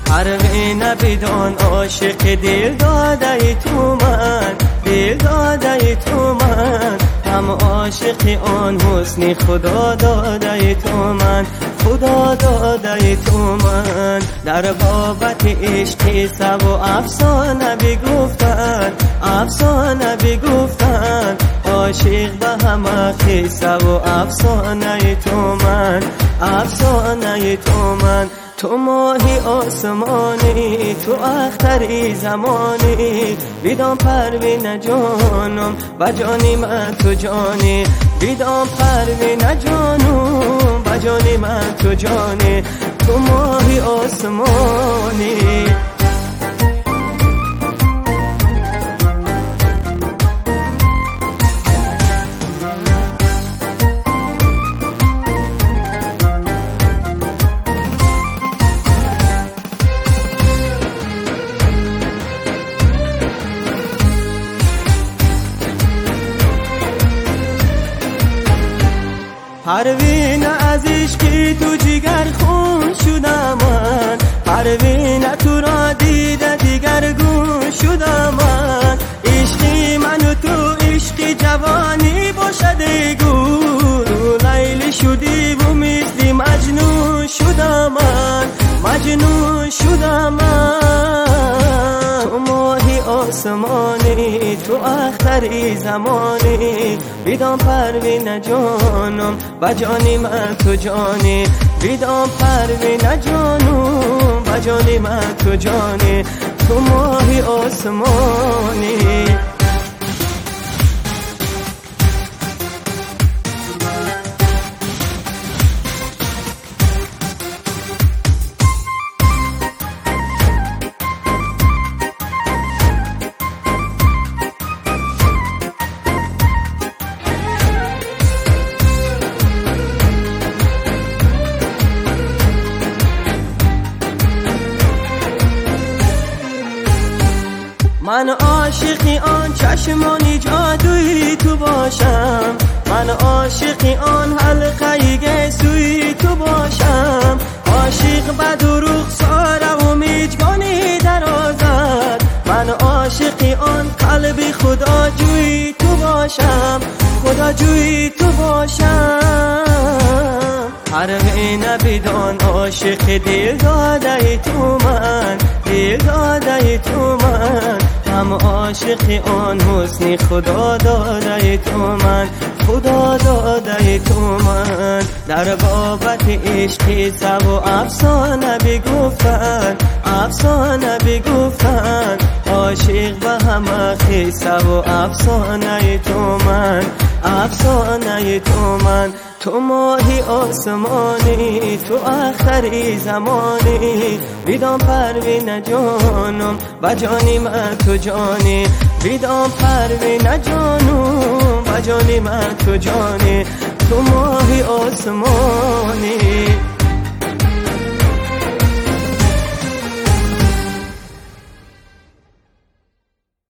پروین بدان عاشق دل داده تو من، دل داده تو من، هم عاشق آن حسن خدا داده تو من، خدا داده تو من. در بابت عشق سب و افسانه بگفتن، افسانه بگفتن، عاشق به همه قصه و افسانه تو من، افسانه تو من. تو ماهی آسمانی، تو اختری زمانی، بدان پروین جانم و جانی من تو جانی، بدان پروین جانم و جانی من تو جانی، تو ماهی آسمانی. پروین از عشقی تو جگر خون شدم من، پروین تو را دیده دیگر گون شدم من. عشقی من و تو عشقی جوانی باشد گل، لیلی شدی و مثل مجنون شدم من، مجنون شدم من. تو ماهی آسمانی، تو اختری زمانی، بدان پروین جانم و جانی من تو جانی، بدان پروین جانم و جانی من تو جانی، تو ماهی آسمانی. من عاشقی آن چشمانی جادویی تو باشم، من عاشقی آن حلقه گیسویی تو باشم، عاشق به دروغ ساره و میجگانی درازد، من عاشقی آن قلب خدا جویی تو باشم، خدا جویی تو باشم. پروین بدان عاشق دل داده تو من، دل داده تو من، هم عاشق آن حسن خدا داده تو من، خدا داده تو من. در بابت عشق سب و افسانه بگفتن، افسانه بگفتن، عاشق به همه قصه و افسانه تو من، افسانه تو من. تو ماهی آسمانی، تو اختری زمانی، بدان پروین جانم و جانی من تو جانی، بدان پروین جانم و جانی من تو جانی، تو ماهی آسمانی.